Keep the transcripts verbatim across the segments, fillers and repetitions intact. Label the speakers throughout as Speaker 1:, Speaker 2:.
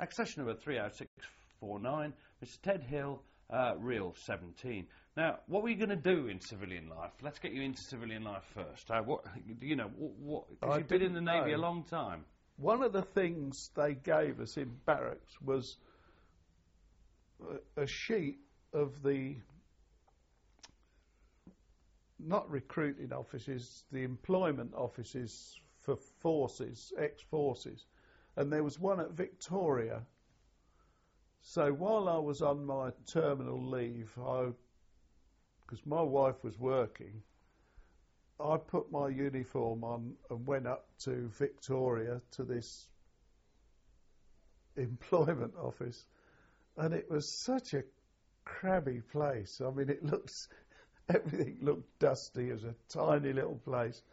Speaker 1: Accession number three out six four nine, Mister Ted Hill, uh, Real seventeen. Now, what were you going to do in civilian life? Let's get you into civilian life first. Uh, what, you know, what, what cause you've been in the Navy
Speaker 2: know.
Speaker 1: a long time.
Speaker 2: One of the things they gave us in barracks was a, a sheet of the, not recruiting offices, the employment offices for forces, ex-forces. And there was one at Victoria. So while I was on my terminal leave, I, because my wife was working, I put my uniform on and went up to Victoria to this employment office, and it was such a crabby place. I mean, it looks, everything looked dusty. It was a tiny little place.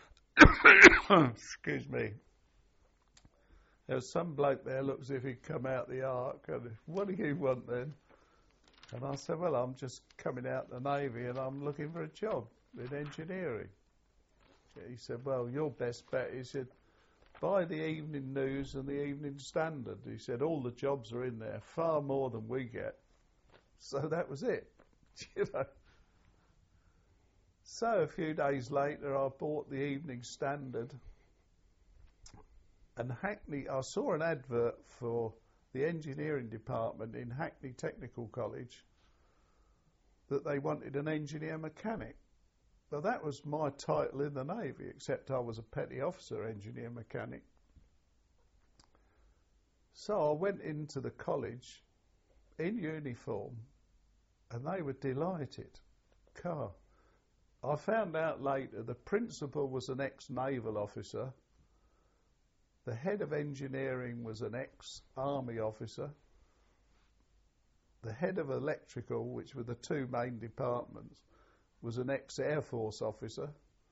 Speaker 2: Excuse me. There was some bloke there, looks as if he'd come out the ark, and what do you want then? And I said, well, I'm just coming out the Navy and I'm looking for a job in engineering. He said, well, your best bet, he said, buy the Evening News and the Evening Standard. He said, all the jobs are in there, far more than we get. So that was it, you know. So a few days later, I bought the Evening Standard, and Hackney, I saw an advert for the engineering department in Hackney Technical College that they wanted an engineer mechanic. Well, that was my title in the Navy, except I was a petty officer engineer mechanic. So I went into the college in uniform, and they were delighted. Car. I found out later the principal was an ex-naval officer. The head of engineering was an ex-army officer. The head of electrical, which were the two main departments, was an ex-Air Force officer.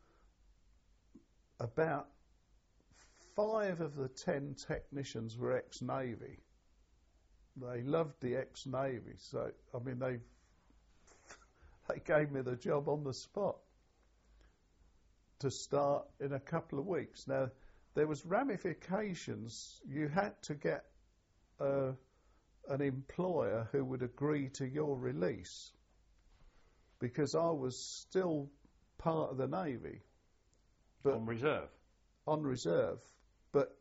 Speaker 2: About five of the ten technicians were ex-Navy. They loved the ex-Navy, so, I mean, they they gave me the job on the spot to start in a couple of weeks. Now, there was ramifications. You had to get uh, an employer who would agree to your release, because I was still part of the Navy. But
Speaker 1: on reserve?
Speaker 2: On reserve. But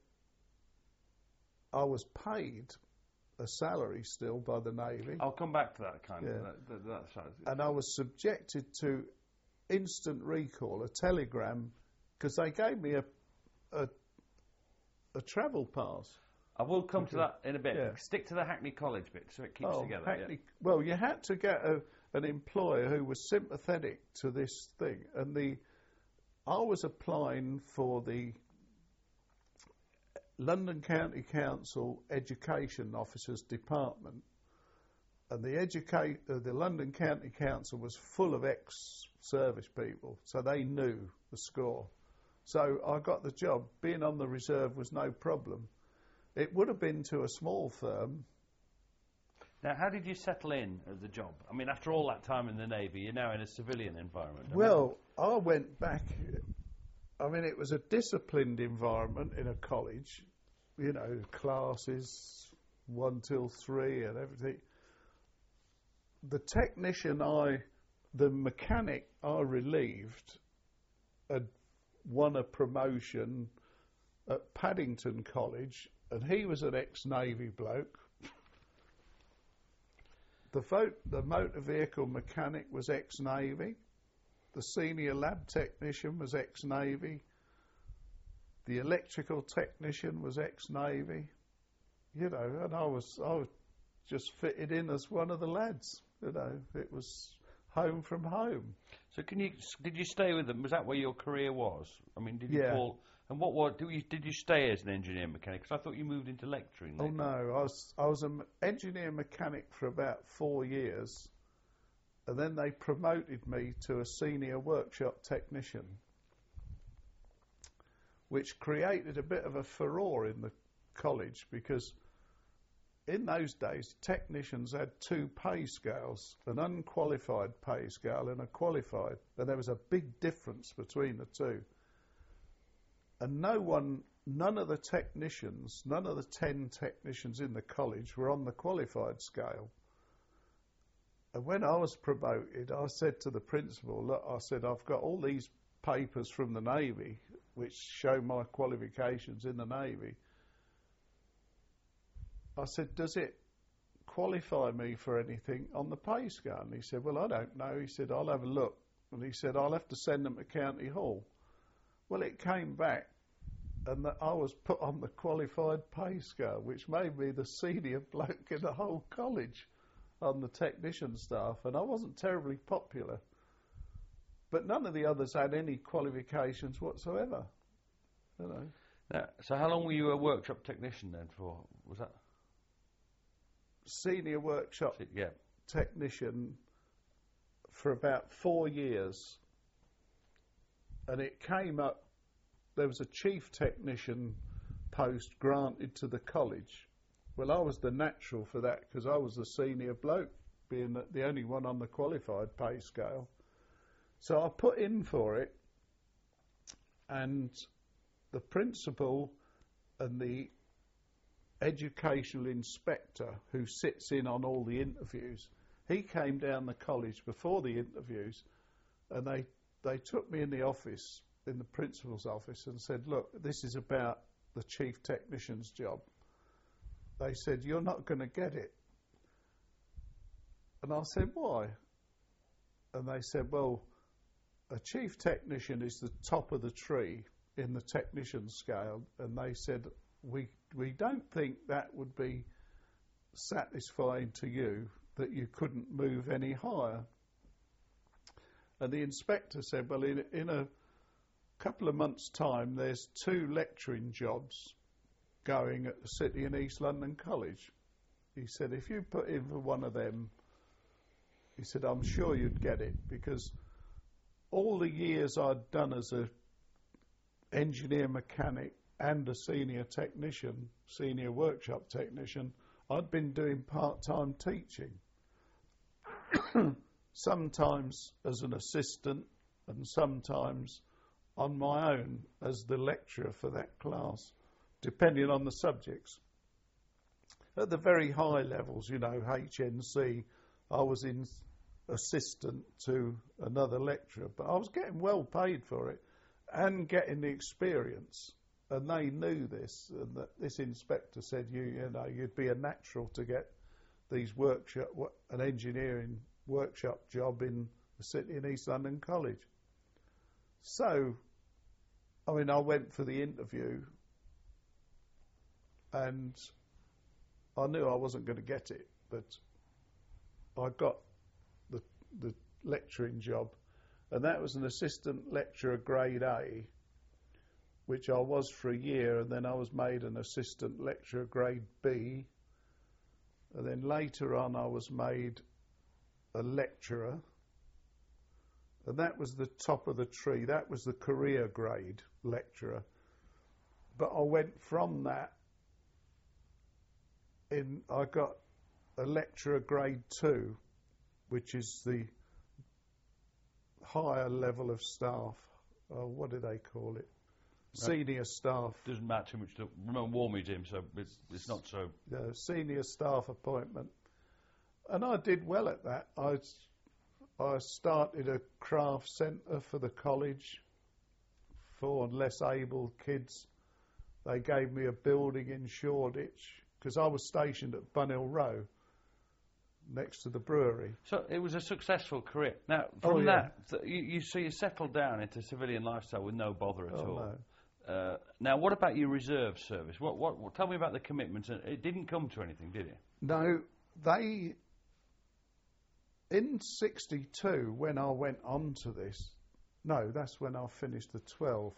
Speaker 2: I was paid a salary still by the Navy.
Speaker 1: I'll come back to that kind
Speaker 2: yeah.
Speaker 1: of... That, that, that side.
Speaker 2: And I was subjected to instant recall, a telegram, because they gave me a, a, a travel pass.
Speaker 1: I will come to that in a bit.
Speaker 2: Yeah.
Speaker 1: Stick to the Hackney College bit so it keeps
Speaker 2: oh,
Speaker 1: together.
Speaker 2: Hackney,
Speaker 1: yeah.
Speaker 2: Well, you had to get a, an employer who was sympathetic to this thing. And the I was applying for the London County Council Education Officers Department. And the, educate, uh, the London County Council was full of ex-service people, so they knew the score. So I got the job. Being on the reserve was no problem. It would have been to a small firm.
Speaker 1: Now, how did you settle in at the job? I mean, after all that time in the Navy, you're now in a civilian environment.
Speaker 2: Well, I went back. I mean, it was a disciplined environment in a college, you know, classes one till three and everything. The technician I, the mechanic I relieved had won a promotion at Paddington College, and he was an ex-Navy bloke. The, vo- the motor vehicle mechanic was ex-Navy. The senior lab technician was ex-Navy. The electrical technician was ex-Navy. You know, and I was I was just fitted in as one of the lads. You know, it was home from home.
Speaker 1: So, can you did you stay with them? Was that where your career was? I mean, did you
Speaker 2: yeah.
Speaker 1: fall? And what what do you did you stay as an engineer mechanic? Because I thought you moved into lecturing.
Speaker 2: Oh
Speaker 1: later.
Speaker 2: no, I was I was an engineer mechanic for about four years, and then they promoted me to a senior workshop technician, which created a bit of a furore in the college, because in those days technicians had two pay scales, an unqualified pay scale and a qualified, and there was a big difference between the two. and no one, none of the technicians, none of the ten technicians in the college were on the qualified scale. And when I was promoted, I said to the principal, look, I said, I've got all these papers from the Navy which show my qualifications in the Navy. I said, does it qualify me for anything on the pay scale? And he said, well, I don't know. He said, I'll have a look. And he said, I'll have to send them to County Hall. Well, it came back, and that I was put on the qualified pay scale, which made me the senior bloke in the whole college on the technician staff, and I wasn't terribly popular. But none of the others had any qualifications whatsoever, you know.
Speaker 1: Now, so how long were you a workshop technician then for? Was that?
Speaker 2: Senior workshop
Speaker 1: yeah.
Speaker 2: technician for about four years. And it came up, there was a chief technician post granted to the college. Well, I was the natural for that because I was the senior bloke, being the, the only one on the qualified pay scale. So I put in for it, and the principal and the educational inspector who sits in on all the interviews, he came down the college before the interviews, and they they took me in the office, in the principal's office, and said, look, this is about the chief technician's job. They said, you're not going to get it. And I said, why? And they said, well, a chief technician is the top of the tree in the technician scale, and they said, we we don't think that would be satisfying to you, that you couldn't move any higher. And the inspector said, well, in, in a couple of months' time, there's two lecturing jobs going at the City and East London College. He said, if you put in for one of them, he said, I'm sure you'd get it, because all the years I'd done as a engineer mechanic and a senior technician, senior workshop technician, I'd been doing part-time teaching. Sometimes as an assistant and sometimes on my own as the lecturer for that class, depending on the subjects. At the very high levels, you know, H N C, I was in assistant to another lecturer, but I was getting well paid for it and getting the experience. And they knew this, and that this inspector said, you, you know, you'd be a natural to get these workshop, an engineering workshop job in the City and East London College. So, I mean, I went for the interview, and I knew I wasn't going to get it, but I got the the lecturing job, and that was an assistant lecturer grade A, which I was for a year, and then I was made an assistant lecturer grade B, and then later on I was made a lecturer, and that was the top of the tree. That was the career grade lecturer. But I went from that in, I got a lecturer grade two, which is the higher level of staff. Oh, what do they call it? Senior staff.
Speaker 1: Doesn't matter too much to remember War Museum, so it's, it's not so.
Speaker 2: Yeah, senior staff appointment. And I did well at that. I, I started a craft centre for the college for less able kids. They gave me a building in Shoreditch, because I was stationed at Bunhill Row, next to the brewery.
Speaker 1: So it was a successful career. Now, from
Speaker 2: oh, yeah.
Speaker 1: that, th- you, you so you settled down into civilian lifestyle with no bother at
Speaker 2: oh,
Speaker 1: all.
Speaker 2: No.
Speaker 1: Uh, now, what about your reserve service? What, what, what? Tell me about the commitments. It didn't come to anything, did it?
Speaker 2: No, they. In sixty-two, when I went on to this, no, that's when I finished the twelve.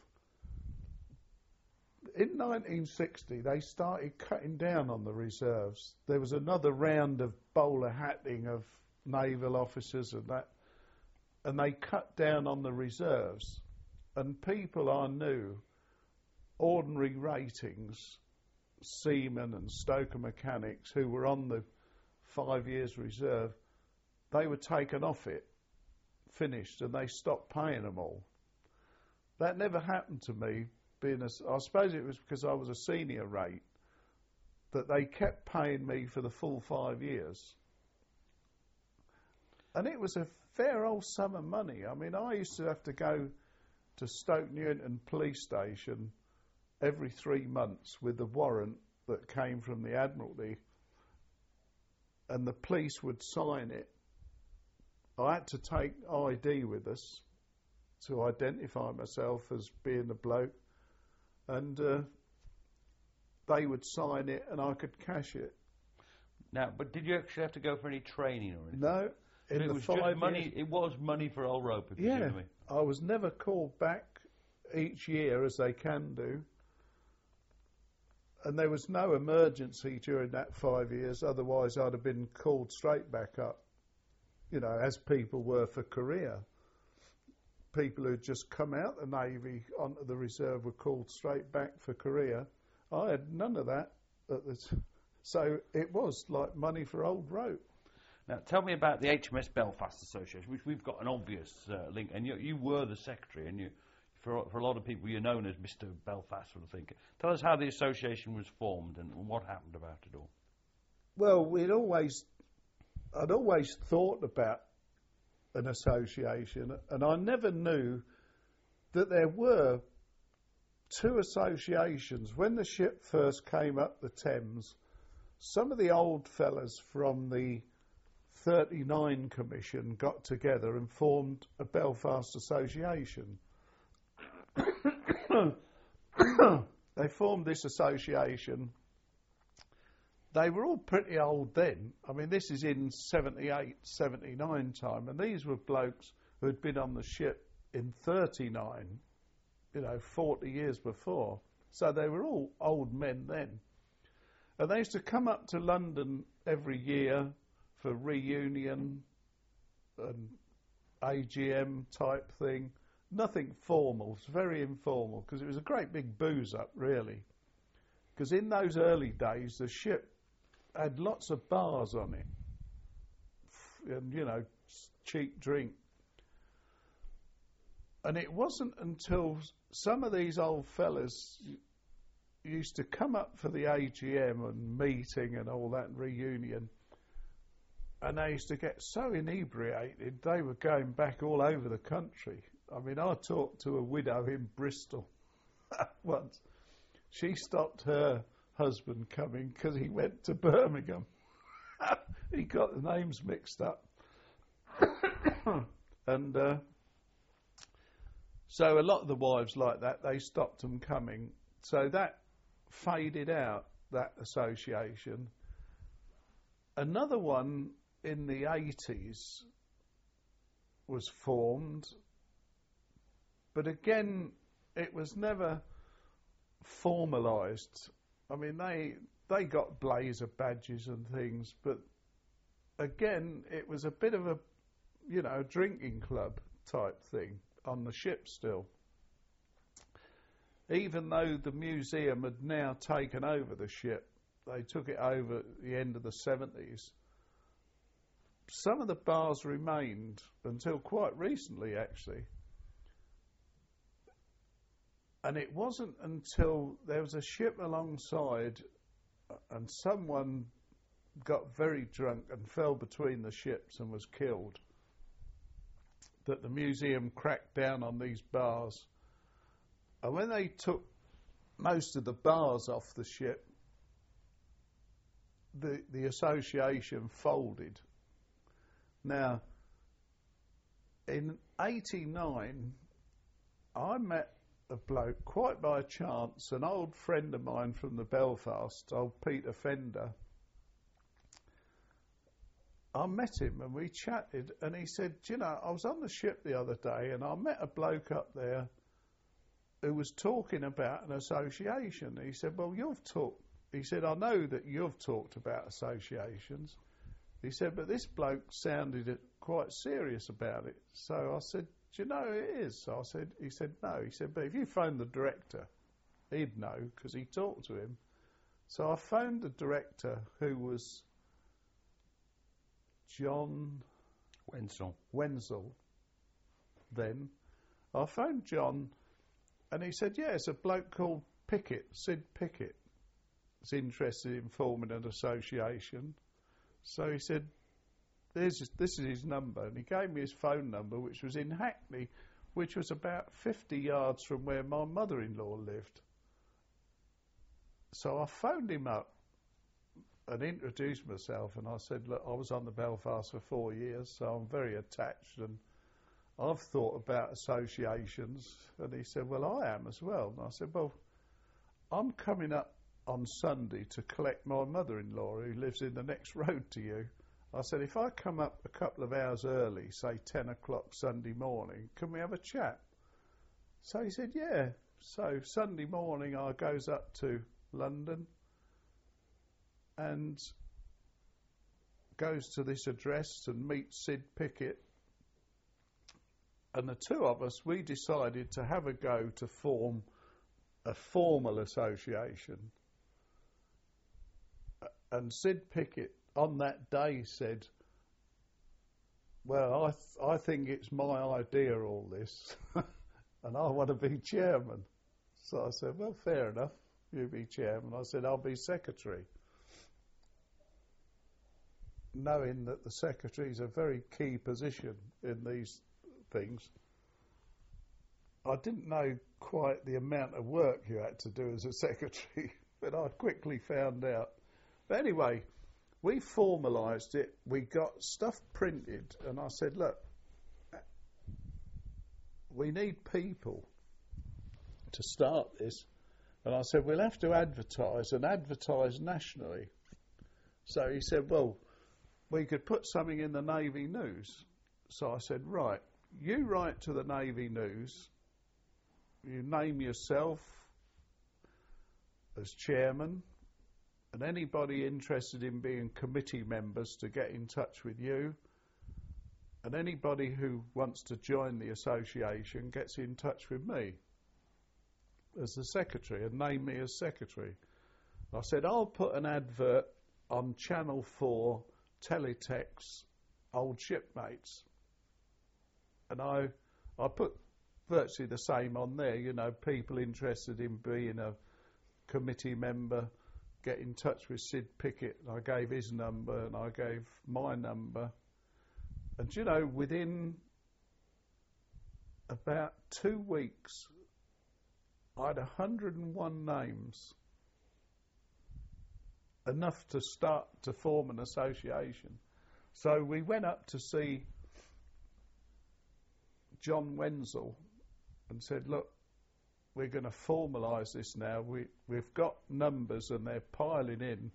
Speaker 2: In nineteen sixty, they started cutting down on the reserves. There was another round of bowler hatting of naval officers and that, and they cut down on the reserves. And people I knew, ordinary ratings, seamen and stoker mechanics who were on the five years reserve, they were taken off it, finished, and they stopped paying them all. That never happened to me, being a, I suppose it was because I was a senior rate that they kept paying me for the full five years. And it was a fair old sum of money. I mean, I used to have to go to Stoke Newington police station every three months with the warrant that came from the Admiralty, and the police would sign it. I had to take I D with us to identify myself as being the bloke, and uh, they would sign it and I could cash it.
Speaker 1: Now, but did you actually have to go for any training or anything?
Speaker 2: No. In
Speaker 1: so it
Speaker 2: the
Speaker 1: was
Speaker 2: five
Speaker 1: just money.
Speaker 2: years,
Speaker 1: it was money for old Roper,
Speaker 2: yeah,
Speaker 1: presumably.
Speaker 2: I was never called back each year as they can do. And there was no emergency during that five years, otherwise I'd have been called straight back up, you know, as people were for career. People who'd just come out the Navy onto the reserve were called straight back for career. I had none of that. At the t- so it was like money for old rope.
Speaker 1: Now, tell me about the H M S Belfast Association, which we've got an obvious uh, link, and you, you were the secretary, and you, for for a lot of people, you're known as Mister Belfast sort of thing. Tell us how the association was formed and what happened about it all.
Speaker 2: Well, we'd always, I'd always thought about an association, and I never knew that there were two associations. When the ship first came up the Thames, some of the old fellas from the thirty-nine Commission got together and formed a Belfast Association. They formed this association. They were all pretty old then. I mean, this is in seventy-eight, seventy-nine time, and these were blokes who had been on the ship in thirty-nine, you know, forty years before. So they were all old men then. And they used to come up to London every year for reunion and A G M type thing. Nothing formal, it's very informal, because it was a great big booze up, really. Because in those early days, the ship had lots of bars on it, and, you know, cheap drink. And it wasn't until some of these old fellas used to come up for the A G M and meeting and all that, and reunion, and they used to get so inebriated, they were going back all over the country. I mean, I talked to a widow in Bristol once. She stopped her husband coming because he went to Birmingham. He got the names mixed up. And uh, so a lot of the wives like that, they stopped them coming. So that faded out, that association. Another one in the eighties was formed, but again, it was never formalised. I mean, they they got blazer badges and things, but again, it was a bit of a, you know, drinking club type thing on the ship still. Even though the museum had now taken over the ship, they took it over at the end of the seventies. Some of the bars remained until quite recently, actually. And it wasn't until there was a ship alongside and someone got very drunk and fell between the ships and was killed that the museum cracked down on these bars. And when they took most of the bars off the ship, the the association folded. Now, in eighty-nine, I met a bloke, quite by chance, an old friend of mine from the Belfast, old Peter Fender. I met him and we chatted, and he said, do you know, I was on the ship the other day and I met a bloke up there who was talking about an association. He said, well, you've talked, he said, I know that you've talked about associations. He said, but this bloke sounded quite serious about it. So I said, do you know who it is? So I said, he said, no. He said, but if you phone the director, he'd know because he talked to him. So I phoned the director, who was John
Speaker 1: Wenzel.
Speaker 2: Wenzel. Then I phoned John, And he said, yeah, it's a bloke called Pickett, Sid Pickett, is interested in forming an association. So he said, There's his, this is his number. And he gave me his phone number, which was in Hackney, which was about fifty yards from where my mother-in-law lived. So I phoned him up and introduced myself, and I said, look, I was on the Belfast for four years, so I'm very attached, and I've thought about associations. And he said, well, I am as well. And I said, well, I'm coming up on Sunday to collect my mother-in-law who lives in the next road to you. I said, if I come up a couple of hours early, say ten o'clock Sunday morning, can we have a chat? So he said, yeah. So Sunday morning I goes up to London and goes to this address and meets Sid Pickett. And the two of us, we decided to have a go to form a formal association. And Sid Pickett on that day said, well, I, th- I think it's my idea, all this, and I want to be chairman. So I said, well, fair enough, you be chairman. I said, I'll be secretary. Knowing that the secretary is a very key position in these things. I didn't know quite the amount of work you had to do as a secretary, but I quickly found out. But anyway, we formalised it, we got stuff printed, and I said, look, we need people to start this. And I said, we'll have to advertise, and advertise nationally. So he said, well, we could put something in the Navy News. So I said, right, you write to the Navy News, you name yourself as chairman, and anybody interested in being committee members to get in touch with you, and anybody who wants to join the association gets in touch with me as the secretary and name me as secretary. I said, I'll put an advert on Channel four Teletext Old Shipmates, and I I put virtually the same on there, you know, people interested in being a committee member, get in touch with Sid Pickett. I gave his number and I gave my number. And, you know, within about two weeks, I had one hundred and one names, enough to start to form an association. So we went up to see John Wenzel and said, look, we're going to formalise this now. We, we've got numbers and they're piling in.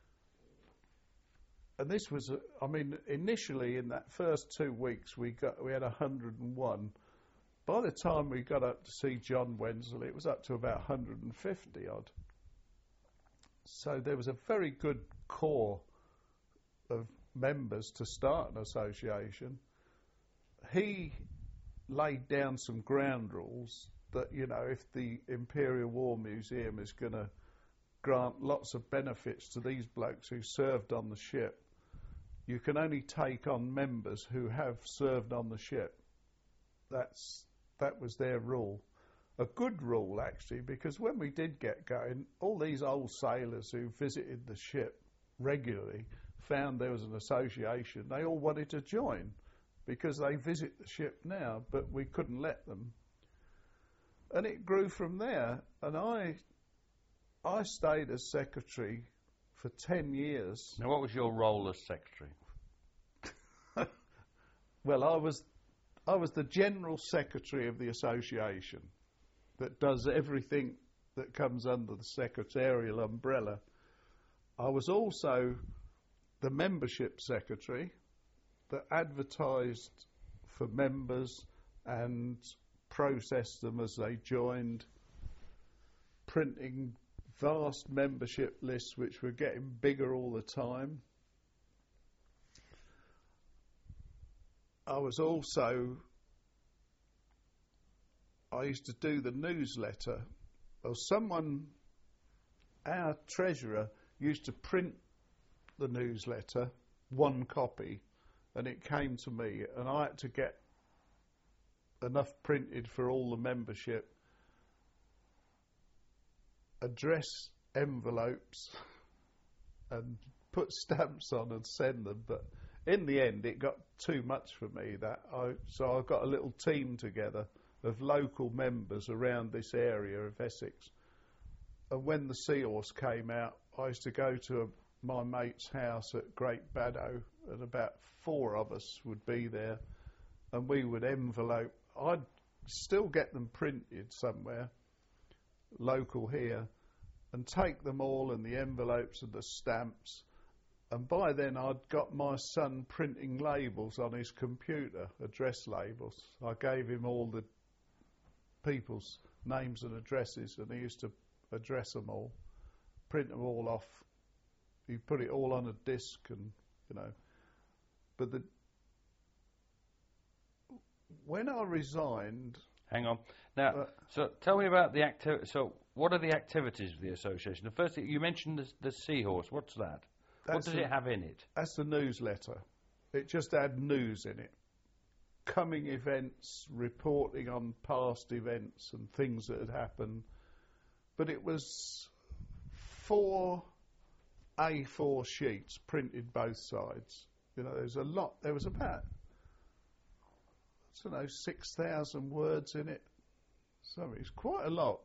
Speaker 2: And this was, a, I mean, initially in that first two weeks we got we had one hundred and one. By the time we got up to see John Wenzel, it was up to about one hundred and fifty odd. So there was a very good core of members to start an association. He laid down some ground rules that, you know, if the Imperial War Museum is going to grant lots of benefits to these blokes who served on the ship, you can only take on members who have served on the ship. That's that was their rule. A good rule, actually, because when we did get going, all these old sailors who visited the ship regularly found there was an association. They all wanted to join because they visit the ship now, but we couldn't let them. And it grew from there. And I I stayed as secretary for ten years.
Speaker 1: Now, what was your role as secretary?
Speaker 2: Well, I was I was the general secretary of the association that does everything that comes under the secretarial umbrella. I was also the membership secretary that advertised for members and processed them as they joined, printing vast membership lists which were getting bigger all the time. I was also, I used to do the newsletter. Well, someone, our treasurer, used to print the newsletter, one copy, and it came to me, and I had to get enough printed for all the membership. address envelopes and put stamps on and send them. But in the end, it got too much for me. That I so I got a little team together of local members around this area of Essex. And when the Seahorse came out, I used to go to a, my mate's house at Great Baddow, and about four of us would be there, and we would envelope. I'd still get them printed somewhere, local here, and take them all and the envelopes and the stamps. And by then I'd got my son printing labels on his computer, address labels. I gave him all the people's names and addresses, and he used to address them all, print them all off. He put it all on a disc, and you know. But the when I resigned,
Speaker 1: hang on now.
Speaker 2: Uh,
Speaker 1: so tell me about the activity. So what are the activities of the association? The first thing you mentioned, the, the Seahorse. What's that? What does
Speaker 2: the,
Speaker 1: it have in it?
Speaker 2: That's the newsletter. It just had news in it. Coming events, reporting on past events and things that had happened. But it was four A four sheets printed both sides. You know, there's a lot. There was about, I don't know, six thousand words in it. So it's quite a lot.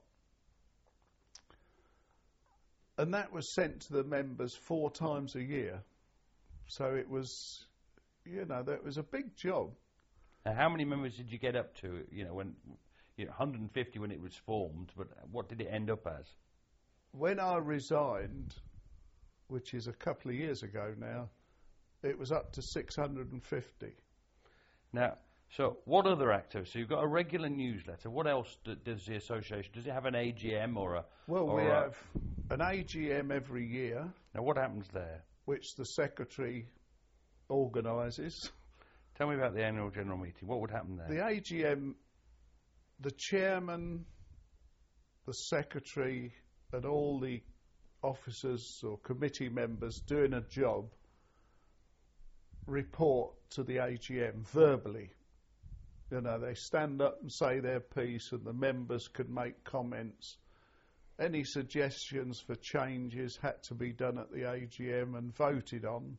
Speaker 2: And that was sent to the members four times a year. So it was, you know, that was a big job.
Speaker 1: Now, how many members did you get up to? You know, when you know, one hundred fifty when it was formed, but what did it end up as?
Speaker 2: When I resigned, which is a couple of years ago now, it was up to six hundred fifty.
Speaker 1: Now, so what other activities? So you've got a regular newsletter. What else do, does the association? Does it have an A G M or a?
Speaker 2: Well,
Speaker 1: or
Speaker 2: we
Speaker 1: a,
Speaker 2: have an A G M every year.
Speaker 1: Now, what happens there?
Speaker 2: Which the secretary organises.
Speaker 1: Tell me about the annual general meeting. What would happen there?
Speaker 2: The A G M, the chairman, the secretary, and all the officers or committee members doing a job report to the A G M verbally. You know, they stand up and say their piece, and the members could make comments. Any suggestions for changes had to be done at the A G M and voted on.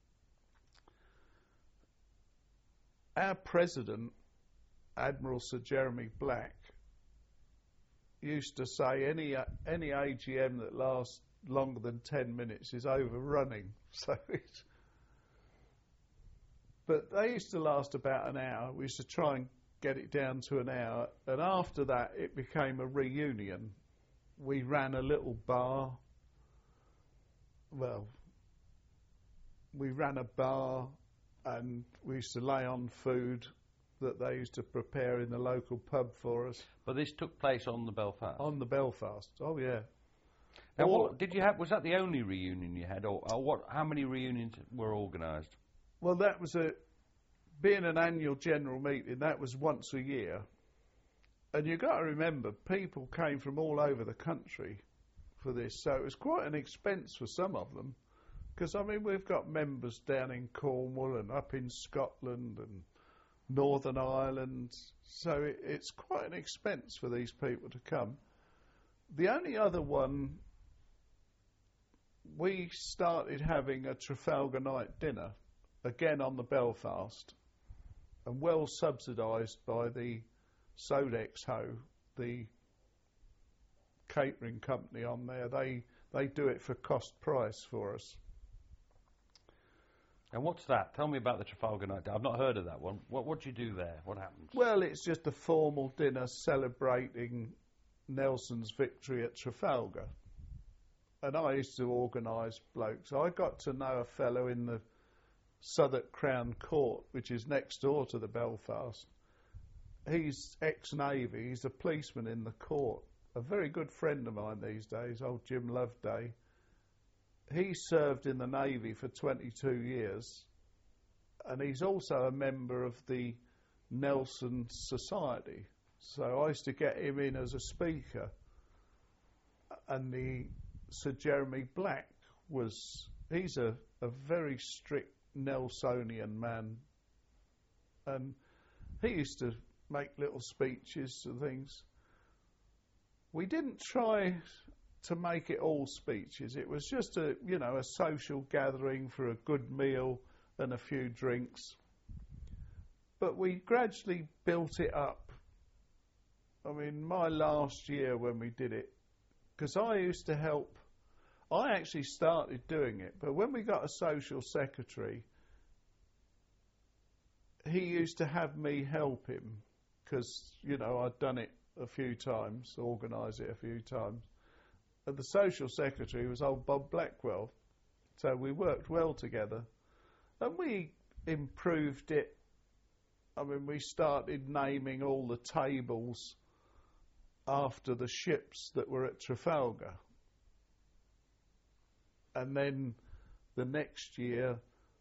Speaker 2: Our president, Admiral Sir Jeremy Black, used to say any uh, any A G M that lasts longer than ten minutes is overrunning. So it's, but they used to last about an hour. We used to try and get it down to an hour, and after that it became a reunion. We ran a little bar. Well, we ran a bar, and we used to lay on food that they used to prepare in the local pub for us.
Speaker 1: But this took place on the Belfast.
Speaker 2: On the Belfast, oh yeah.
Speaker 1: Now, what did you have? Was that the only reunion you had, or, or what? How many reunions were organised?
Speaker 2: Well, that was a being an annual general meeting. That was once a year, and you got to remember, people came from all over the country for this, so it was quite an expense for some of them. Because I mean, we've got members down in Cornwall and up in Scotland and Northern Ireland, so it, it's quite an expense for these people to come. The only other one, we started having a Trafalgar night dinner, again on the Belfast, and well subsidised by the Sodexo, the catering company on there. They they do it for cost price for us.
Speaker 1: And what's that? Tell me about the Trafalgar Night. I've not heard of that one. What what do you do there? What happens?
Speaker 2: Well, it's just a formal dinner celebrating Nelson's victory at Trafalgar. And I used to organise blokes. I got to know a fellow in the Southwark Crown Court, which is next door to the Belfast. He's ex-Navy. He's a policeman in the court. A very good friend of mine these days, old Jim Loveday. He served in the Navy for twenty-two years, and he's also a member of the Nelson Society. So I used to get him in as a speaker. And the Sir Jeremy Black was, he's a, a very strict Nelsonian man. And he used to make little speeches and things. We didn't try to make it all speeches. It was just a, you know, a social gathering for a good meal and a few drinks. But we gradually built it up. I mean, my last year when we did it, because I used to help, I actually started doing it, but when we got a social secretary, he used to have me help him, because, you know, I'd done it a few times, organised it a few times. And the social secretary was old Bob Blackwell. So we worked well together. And we improved it. I mean, we started naming all the tables after the ships that were at Trafalgar. And then the next year,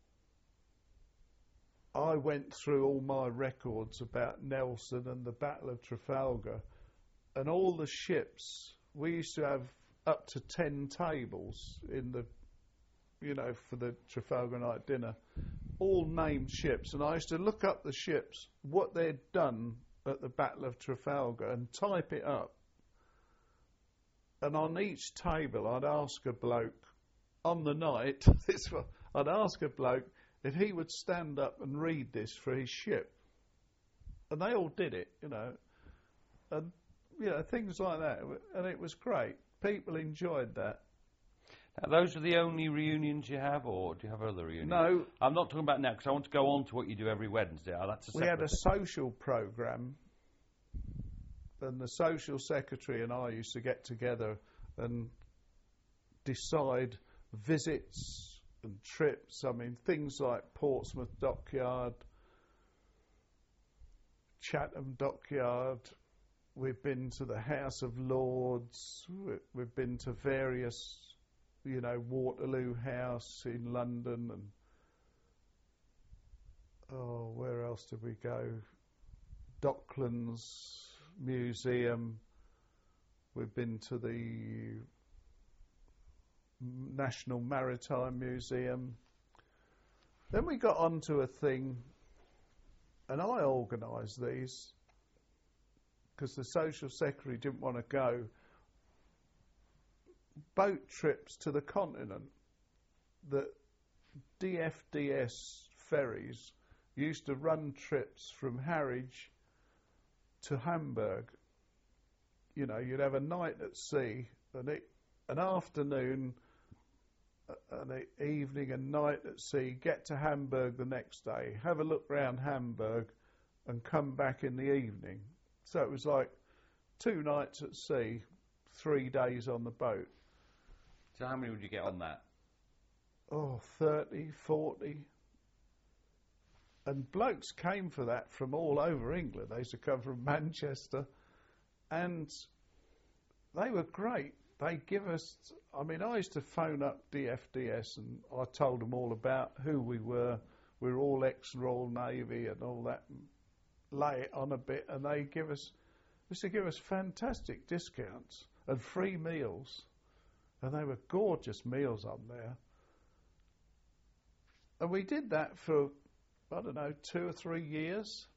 Speaker 2: I went through all my records about Nelson and the Battle of Trafalgar. And all the ships, we used to have up to ten tables in the, you know, for the Trafalgar night dinner, all named ships. And I used to look up the ships, what they'd done at the Battle of Trafalgar, and type it up. And on each table, I'd ask a bloke, on the night, this one, I'd ask a bloke if he would stand up and read this for his ship. And they all did it, you know. And, you know, things like that. And it was great. People enjoyed that.
Speaker 1: Now, those are the only reunions you have, or do you have other reunions?
Speaker 2: No.
Speaker 1: I'm not talking about now, because I want to go on to what you do every Wednesday. Oh, that's a
Speaker 2: we had a
Speaker 1: thing.
Speaker 2: social programme, and the social secretary and I used to get together and decide visits and trips. I mean, things like Portsmouth Dockyard, Chatham Dockyard. We've been to the House of Lords. We've been to various, you know, Waterloo House in London, and oh, where else did we go? Docklands Museum. We've been to the National Maritime Museum. Then we got onto a thing, and I organised these, because the social secretary didn't want to go, boat trips to the continent. The D F D S ferries used to run trips from Harwich to Hamburg. You know, you'd have a night at sea, and it, an afternoon, an evening and night at sea, get to Hamburg the next day, have a look round Hamburg, and come back in the evening. So it was like two nights at sea, three days on the boat.
Speaker 1: So how many would you get on that?
Speaker 2: Oh, thirty, forty. And blokes came for that from all over England. They used to come from Manchester. And they were great. They give us, I mean, I used to phone up D F D S and I told them all about who we were. We were all ex-Royal Navy and all that. And lay it on a bit, and they give us, used to give us fantastic discounts and free meals. And they were gorgeous meals on there. And we did that for, I don't know, two or three years.